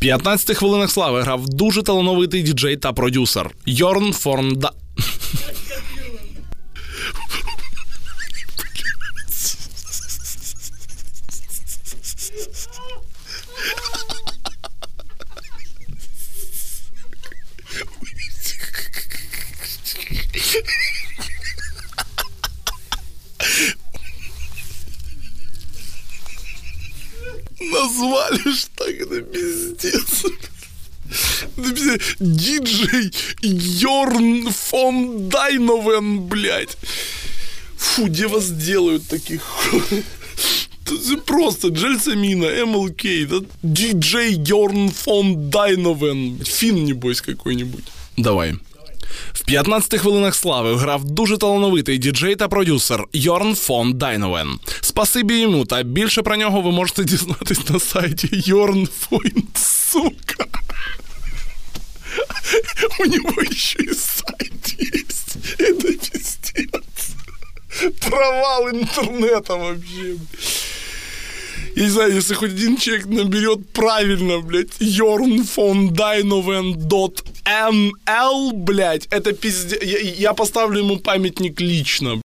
15 хвилинах слави грав дуже талановитий діджей та продюсер Йорн фон Назвали ж так, это пиздец. Диджей Йорн фон Дайновен, блядь. Фу, где вас делают таких? Просто Джельсамина, МЛК, да? Диджей Йорн фон Дайновен. Фин, небось, какой-нибудь. Давай. В 15 хвилинах слави грав дуже талановитий діджей та продюсер Йорн фон Дайновен. Спасибі йому, та більше про нього ви можете дізнатись на сайті Йорнфойнд, сука. У него еще и сайт есть. Это пиздец. Провал интернета вообще. Я не знаю, если хоть один человек наберет правильно, блядь, jornfondайновен.nl, блядь, это пиздец. Я поставлю ему памятник лично.